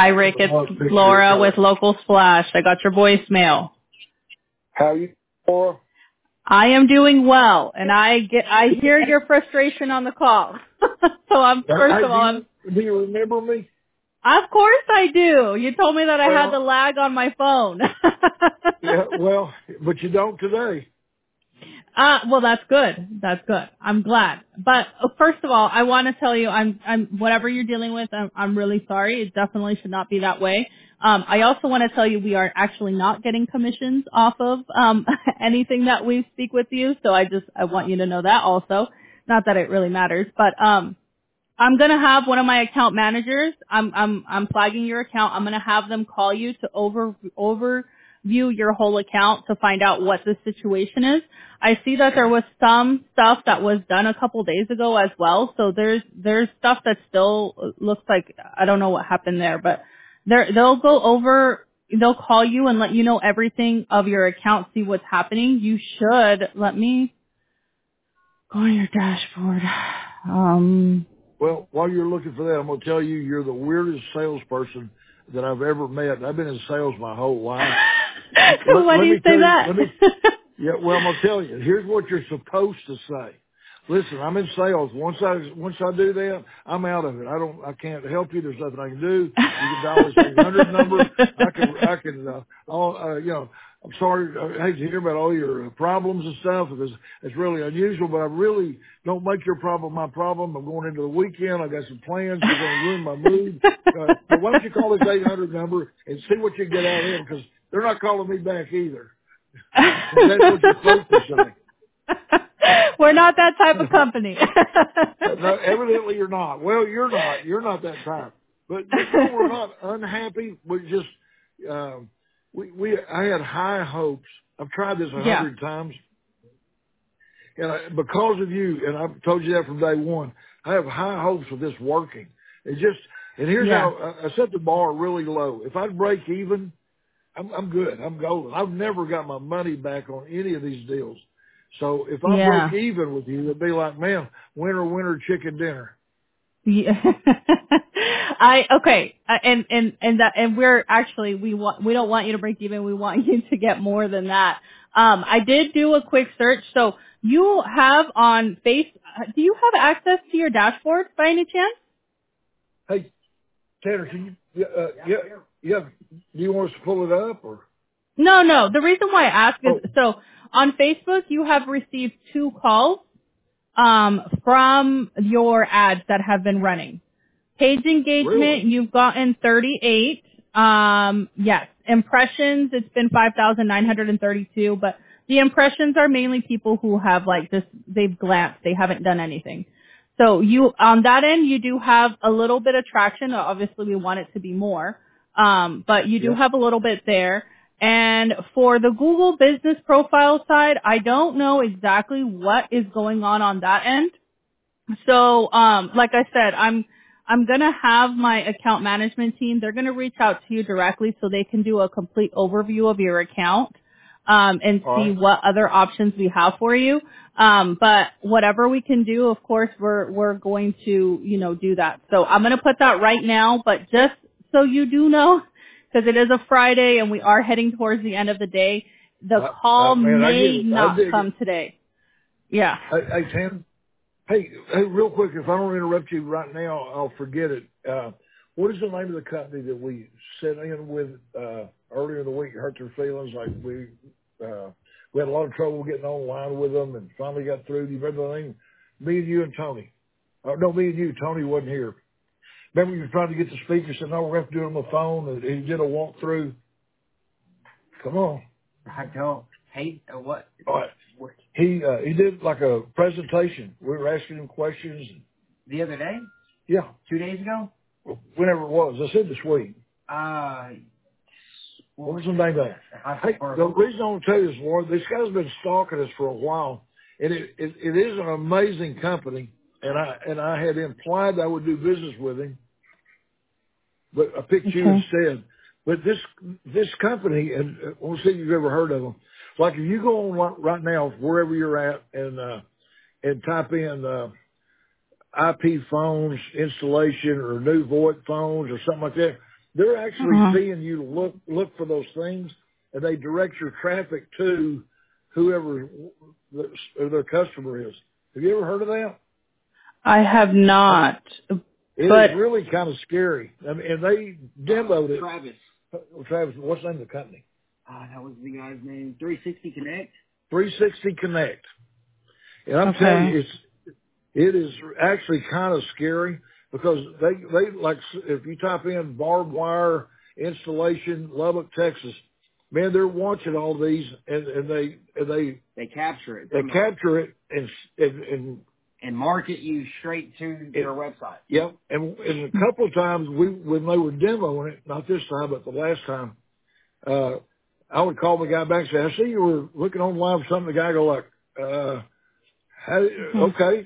Hi, Rick. It's Laura with Local Splash. I got your voicemail. How are you, Laura? I am doing well, and I hear your frustration on the call. So Do you remember me? Of course I do. You told me that I had the lag on my phone. Yeah, well, but you don't today. Well, that's good. That's good. I'm glad. But first of all, I want to tell you, whatever you're dealing with, I'm really sorry. It definitely should not be that way. I also want to tell you we are actually not getting commissions off of, anything that we speak with you. So I want you to know that also. Not that it really matters, but, I'm gonna have one of my account managers. I'm flagging your account. I'm gonna have them call you to overview your whole account to find out what the situation is. I see that there was some stuff that was done a couple days ago as well. So there's stuff that still looks like I don't know what happened there, but they'll go over. They'll call you and let you know everything of your account. See what's happening. You should let me go on your dashboard. Well, while you're looking for that, I'm going to tell you you're the weirdest salesperson that I've ever met. I've been in sales my whole life. Why do you say that? Yeah, well, I'm going to tell you. Here's what you're supposed to say. Listen, I'm in sales. Once I do that, I'm out of it. I can't help you. There's nothing I can do. You can dial this 800 number. I'm sorry. I hate to hear about all your problems and stuff. It's really unusual, but I really don't make your problem my problem. I'm going into the weekend. I got some plans. You're going to ruin my mood. But why don't you call this 800 number and see what you get out of them? Because they're not calling me back either. That's what you're supposed to say. We're not that type of company. No, evidently you're not. Well, you're not. You're not that type. But no, we're not unhappy. We just, I had high hopes. I've tried this 100 times. And because of you, and I've told you that from day one, I have high hopes of this working. And here's how I set the bar really low. If I break even, I'm good. I'm golden. I've never got my money back on any of these deals. So if I broke even with you, it'd be like, man, winner, chicken dinner. Yeah. And we're actually, we don't want you to break even. We want you to get more than that. I did do a quick search. So you have on do you have access to your dashboard by any chance? Hey, Tanner, can you, do you want us to pull it up or? No. The reason why I ask is, so on Facebook, you have received 2 calls, from your ads that have been running. Page engagement, really? You've gotten 38. Yes. Impressions, it's been 5,932, but the impressions are mainly people who have they've glanced, they haven't done anything. So on that end, you do have a little bit of traction. Obviously we want it to be more. But you do have a little bit there. And for the Google business profile side, I don't know exactly what is going on that end. So, like I said, I'm going to have my account management team. They're going to reach out to you directly so they can do a complete overview of your account, and see what other options we have for you. But whatever we can do, of course, we're going to, do that. So I'm going to put that right now, but just so you do know, because it is a Friday and we are heading towards the end of the day, the call may not come today. Yeah. Hey, Tim. Hey, real quick, if I don't interrupt you right now, I'll forget it. What is the name of the company that we sat in with earlier in the week? Hurt their feelings. Like we had a lot of trouble getting online with them, and finally got through. Do you remember the name? Me and you and Tony. No, me and you. Tony wasn't here. Remember you were trying to get the speaker? Said no, we're going to have to do it on the phone. And he did a walkthrough. Come on. I don't hate what. All right. He did like a presentation. We were asking him questions. The other day? Yeah. 2 days ago? Whenever it was. I said this week. What was the name of it? Hey, the reason I want to tell you this, Laura, this guy's been stalking us for a while. And it is an amazing company. And I had implied I would do business with him. But I picked you instead. But this company, and I want to see if you've ever heard of them. Like if you go on right now, wherever you're at, and type in IP phones installation or new VoIP phones or something like that, they're actually seeing you look for those things, and they direct your traffic to whoever their customer is. Have you ever heard of that? I have not. It But is really kind of scary. I mean, and they demoed it. Travis. Travis, what's the name of the company? That was the guy's name. 360 Connect. 360 Connect. And I'm telling you, it is actually kind of scary because they like, if you type in barbed wire installation, Lubbock, Texas, man, they're watching all these and they capture it. They capture it and market you straight to their website. Yep. And a couple of times when they were demoing it, not this time, but the last time, I would call the guy back and say, I see you were looking online for something. The guy go like, okay.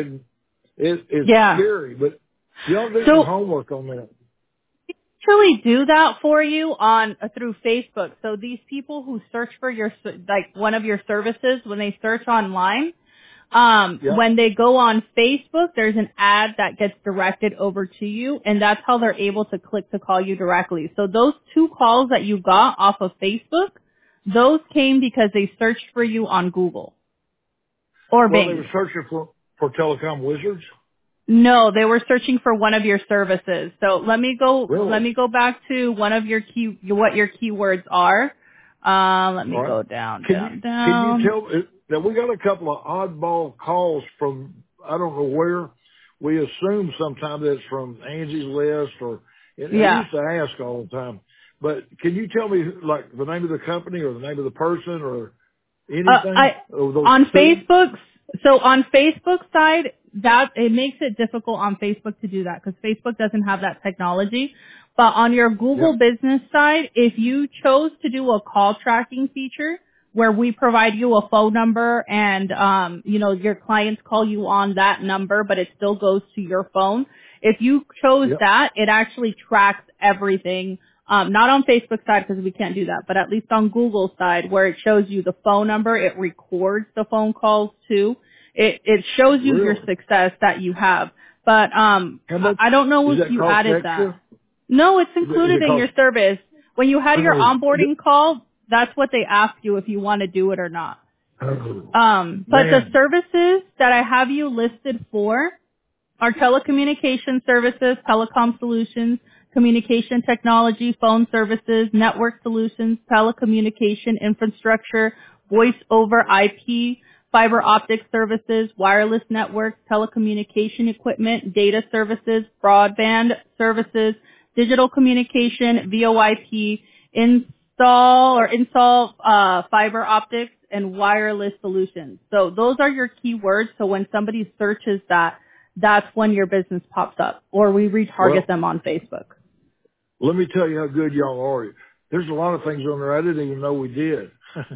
It's scary, but you don't do some homework on that. Actually do that for you through Facebook. So these people who search for one of your services, when they search online, when they go on Facebook, there's an ad that gets directed over to you, and that's how they're able to click to call you directly. So those 2 calls that you got off of Facebook, those came because they searched for you on Google or Bing. Well, they were searching for telecom wizards. No, they were searching for one of your services. So let me go back to one of your what your keywords are. Let me go down. Can you tell that we got a couple of oddball calls from, I don't know where. We assume sometimes that's from Angie's List I used to ask all the time. But can you tell me like the name of the company or the name of the person or anything? On Facebook. So on Facebook side, it makes it difficult on Facebook to do that because Facebook doesn't have that technology. But on your Google business side, if you chose to do a call tracking feature where we provide you a phone number and, your clients call you on that number, but it still goes to your phone. If you chose that, it actually tracks everything. Not on Facebook side because we can't do that, but at least on Google side where it shows you the phone number, it records the phone calls too. It shows you your success that you have. But, I don't know if you added that. No, it's included in your service. When you had your onboarding call, that's what they ask you if you want to do it or not. But the services that I have you listed for are telecommunication services, telecom solutions, communication technology, phone services, network solutions, telecommunication infrastructure, voice over IP, fiber optic services, wireless networks, telecommunication equipment, data services, broadband services, digital communication, VoIP, install fiber optics, and wireless solutions. So those are your keywords. So when somebody searches that, that's when your business pops up, or we retarget them on Facebook. Let me tell you how good y'all are. There's a lot of things on there I didn't even know we did.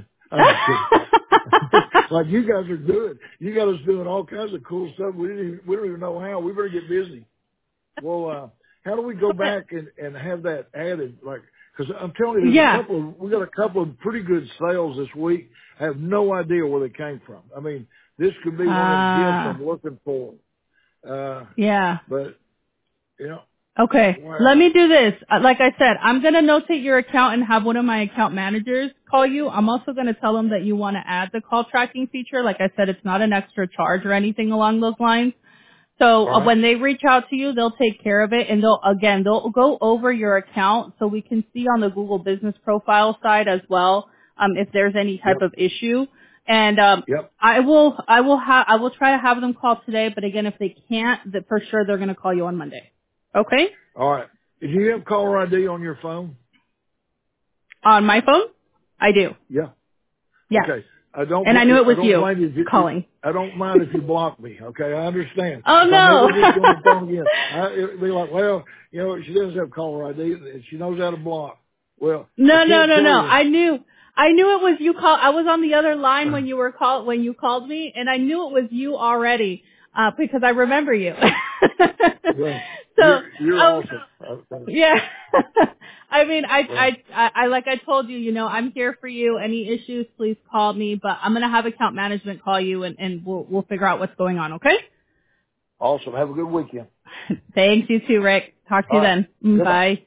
Like you guys are good. You got us doing all kinds of cool stuff. We don't even know how. We better get busy. Well, how do we go back and have that added? Like, because I'm telling you, we got a couple of pretty good sales this week. I have no idea where they came from. I mean, this could be one of the gifts I'm looking for. But Okay. Wow. Let me do this. Like I said, I'm going to notate your account and have one of my account managers call you. I'm also going to tell them that you want to add the call tracking feature. Like I said, it's not an extra charge or anything along those lines. So when they reach out to you, they'll take care of it, and they'll go over your account so we can see on the Google Business Profile side as well if there's any type of issue. And I will try to have them call today, but again, if they can't, for sure they're going to call you on Monday. Okay? All right. Do you have caller ID on your phone? On my phone? I do. Yeah. Yeah. Okay. I knew it was you calling. I don't mind if you block me. Okay, I understand. Oh, if no. I never get on the phone again, it'd be like, well, she doesn't have caller ID, and she knows how to block. Well, no. I knew it was you. I was on the other line when you called me, and I knew it was you already because I remember you. Well, so you're awesome. Yeah. I mean, I like I told you, I'm here for you. Any issues, please call me. But I'm gonna have account management call you, and we'll figure out what's going on. Okay? Awesome. Have a good weekend. Thanks. You too, Rick. Talk to you then. Bye.